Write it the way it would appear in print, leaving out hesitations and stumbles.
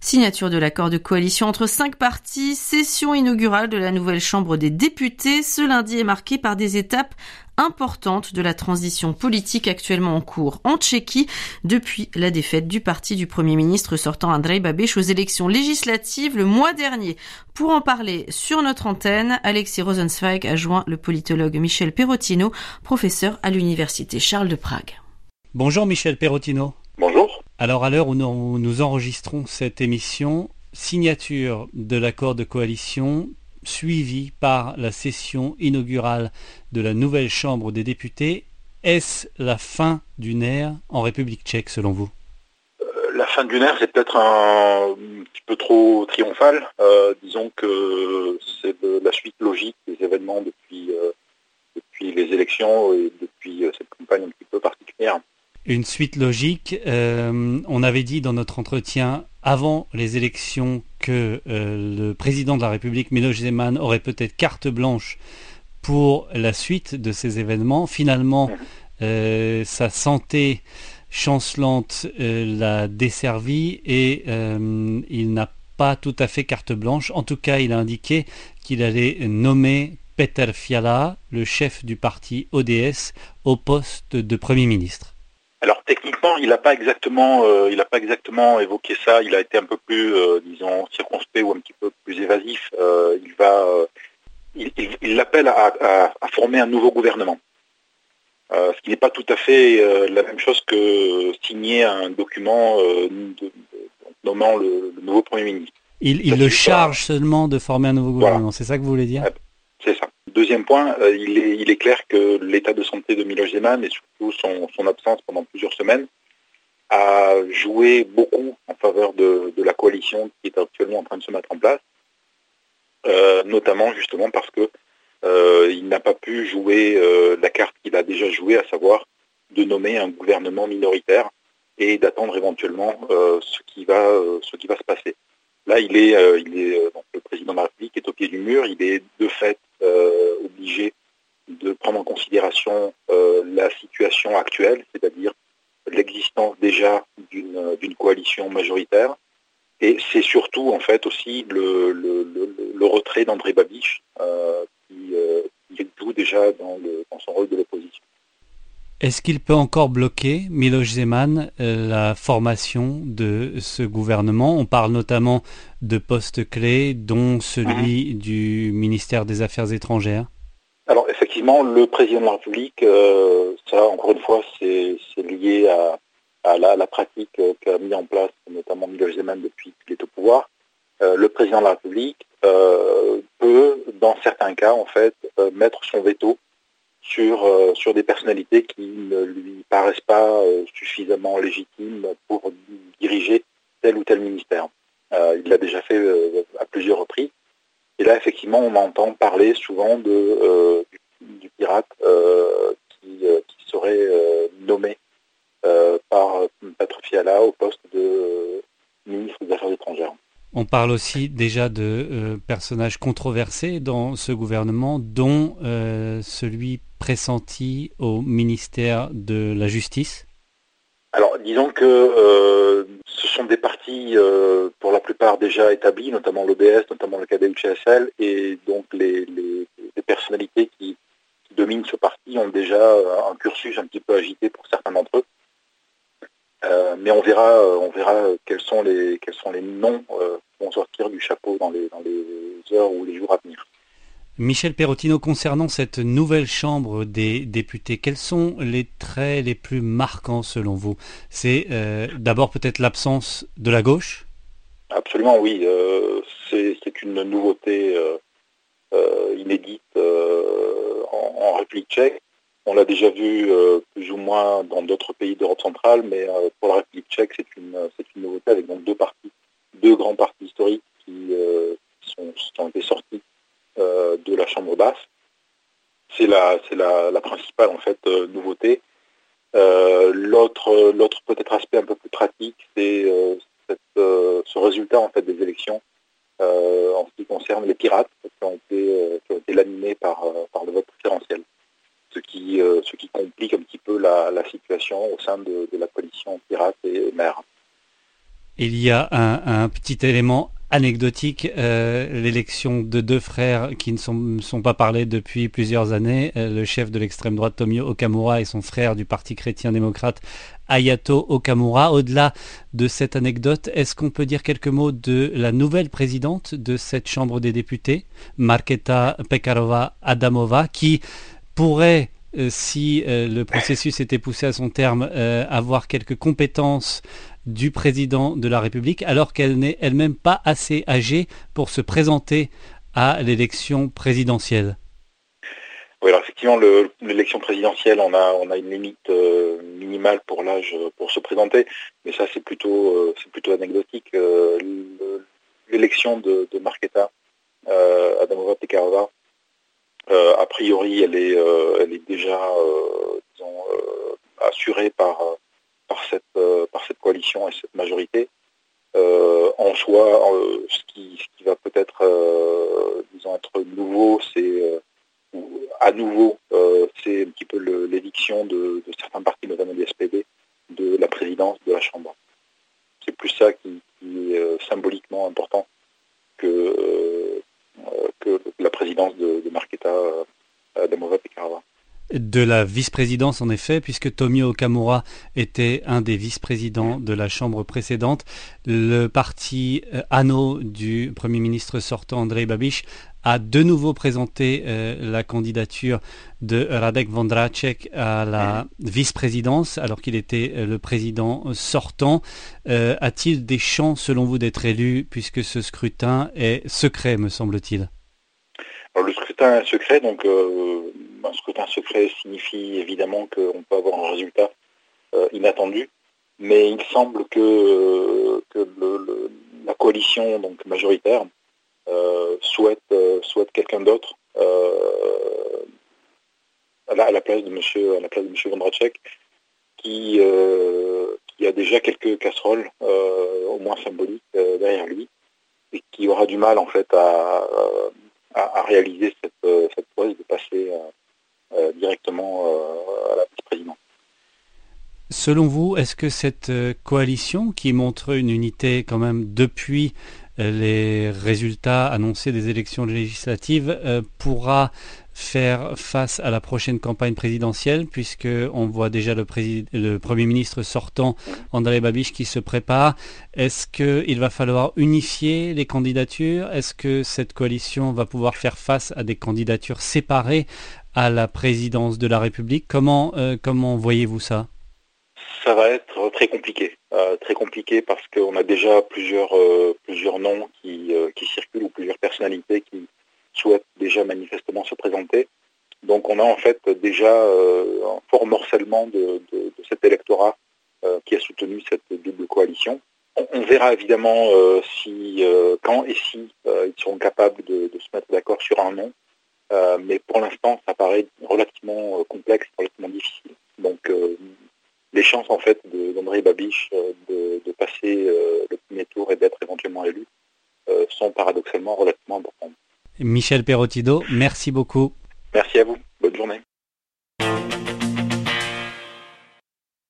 Signature de l'accord de coalition entre 5 partis, session inaugurale de la nouvelle Chambre des députés. Ce lundi est marqué par des étapes importantes de la transition politique actuellement en cours en Tchéquie depuis la défaite du parti du Premier ministre sortant Andrej Babiš aux élections législatives le mois dernier. Pour en parler sur notre antenne, Alexis Rosenzweig a joint le politologue Michel Perrotino, professeur à l'Université Charles de Prague. Bonjour Michel Perrotino. Bonjour. Alors à l'heure où nous enregistrons cette émission, signature de l'accord de coalition suivie par la session inaugurale de la nouvelle Chambre des députés. Est-ce la fin d'une ère en République tchèque selon vous ? La fin d'une ère, c'est peut-être un petit peu trop triomphal. Disons que c'est la suite logique des événements depuis les élections et depuis cette campagne un petit peu particulière. Une suite logique. On avait dit dans notre entretien avant les élections que le président de la République, Miloš Zeman, aurait peut-être carte blanche pour la suite de ces événements. Finalement, sa santé chancelante l'a desservi et il n'a pas tout à fait carte blanche. En tout cas, il a indiqué qu'il allait nommer Petr Fiala, le chef du parti ODS, au poste de Premier ministre. Alors techniquement, il n'a pas exactement évoqué ça. Il a été un peu plus, circonspect ou un petit peu plus évasif. Il l'appelle à former un nouveau gouvernement. Ce qui n'est pas tout à fait la même chose que signer un document nommant le nouveau Premier ministre. Il le charge seulement de former un nouveau gouvernement, voilà. C'est ça que vous voulez dire ? C'est ça. Deuxième point, il est clair que l'état de santé de Miloš Zeman et surtout son absence pendant plusieurs semaines a joué beaucoup en faveur de la coalition qui est actuellement en train de se mettre en place, notamment justement parce que il n'a pas pu jouer la carte qu'il a déjà jouée, à savoir de nommer un gouvernement minoritaire et d'attendre éventuellement ce qui va se passer. Là, donc, le président de la République est au pied du mur. Il est de fait obligé de prendre en considération la situation actuelle, c'est-à-dire l'existence déjà d'une coalition majoritaire. Et c'est surtout en fait aussi le retrait d'Andrej Babiš qui joue déjà dans son rôle de l'opposition. Est-ce qu'il peut encore bloquer, Miloš Zeman, la formation de ce gouvernement ? On parle notamment de postes clés, dont celui du ministère des Affaires étrangères. Alors effectivement, le président de la République, ça encore une fois, c'est lié à la pratique qu'a mis en place notamment Miloš Zeman depuis qu'il est au pouvoir. Le président de la République peut, dans certains cas, en fait, mettre son veto sur des personnalités qui ne lui paraissent pas suffisamment légitimes pour diriger tel ou tel ministère. Il l'a déjà fait à plusieurs reprises. Et là, effectivement, on entend parler souvent du pirate qui serait nommé par Petr Fiala au poste de ministre des Affaires étrangères. On parle aussi déjà de personnages controversés dans ce gouvernement, dont celui pressenti au ministère de la Justice. Alors, disons que ce sont des partis pour la plupart déjà établis, notamment l'OBS, notamment le KDU-CSL, et donc les personnalités qui dominent ce parti ont déjà un cursus un petit peu agité pour certains d'entre eux. Mais on verra quels sont les noms qui vont sortir du chapeau dans les heures ou les jours à venir. Michel Perrotino, concernant cette nouvelle Chambre des députés, quels sont les traits les plus marquants selon vous ? C'est d'abord peut-être l'absence de la gauche ? Absolument, oui. C'est une nouveauté inédite en République tchèque. On l'a déjà vu plus ou moins dans d'autres pays d'Europe centrale, mais pour la République tchèque, c'est une nouveauté avec donc deux grands partis historiques qui ont été sortis de la Chambre basse. C'est la principale en fait nouveauté. L'autre peut-être aspect un peu plus pratique, c'est ce résultat en fait des élections en ce qui concerne les pirates qui ont été laminés par le vote préférentiel. Ce qui complique un petit peu la situation au sein de la coalition Pirates et Maire. Il y a un petit élément anecdotique, l'élection de deux frères qui ne sont pas parlés depuis plusieurs années, le chef de l'extrême droite Tomio Okamura et son frère du Parti chrétien-démocrate Hayato Okamura. Au-delà de cette anecdote, est-ce qu'on peut dire quelques mots de la nouvelle présidente de cette Chambre des députés, Markéta Pekarová-Adamová, qui pourrait, si le processus était poussé à son terme, avoir quelques compétences du président de la République, alors qu'elle n'est elle-même pas assez âgée pour se présenter à l'élection présidentielle. Oui, alors effectivement, l'élection présidentielle, on a une limite minimale pour l'âge pour se présenter, mais ça c'est plutôt anecdotique. L'élection de Markéta Adamová-Pekarová, a priori, elle est déjà, assurée par cette coalition et cette majorité. En soi, ce qui va peut-être, être nouveau, c'est à nouveau, c'est un petit peu l'éviction de certains partis, notamment du SPD, de la présidence de la Chambre. C'est plus ça qui est symboliquement important que la présidence de Markéta Adamová-Pekarová. De la vice-présidence en effet, puisque Tomio Okamura était un des vice-présidents de la Chambre précédente. Le parti ANO du Premier ministre sortant Andrej Babiš a de nouveau présenté la candidature de Radek Vondráček à la vice-présidence, alors qu'il était le président sortant. A-t-il des chances, selon vous, d'être élu, puisque ce scrutin est secret, me semble-t-il? Alors, le scrutin est secret, donc un scrutin secret signifie évidemment qu'on peut avoir un résultat inattendu, mais il semble que la coalition donc majoritaire souhaite quelqu'un d'autre à la place de monsieur Vondráček, qui a déjà quelques casseroles au moins symboliques derrière lui, et qui aura du mal en fait à réaliser cette prouesse de passer directement à la vice-présidence. Selon vous, est-ce que cette coalition, qui montre une unité quand même depuis les résultats annoncés des élections législatives, pourra faire face à la prochaine campagne présidentielle, puisqu'on voit déjà le Premier ministre sortant, Andrej Babiš, qui se prépare? Est-ce qu'il va falloir unifier les candidatures? Est-ce que cette coalition va pouvoir faire face à des candidatures séparées à la présidence de la République? Comment voyez-vous ça? Ça va être très compliqué parce qu'on a déjà plusieurs noms qui circulent, ou plusieurs personnalités qui souhaitent déjà manifestement se présenter. Donc on a en fait déjà un fort morcellement de cet électorat qui a soutenu cette double coalition. On verra évidemment quand et si ils seront capables de se mettre d'accord sur un nom, mais pour l'instant ça paraît relativement complexe, relativement difficile. Donc les chances en fait d'Andrej Babiš de passer le premier tour et d'être éventuellement élu sont paradoxalement relativement importantes. Michel Perottido, merci beaucoup.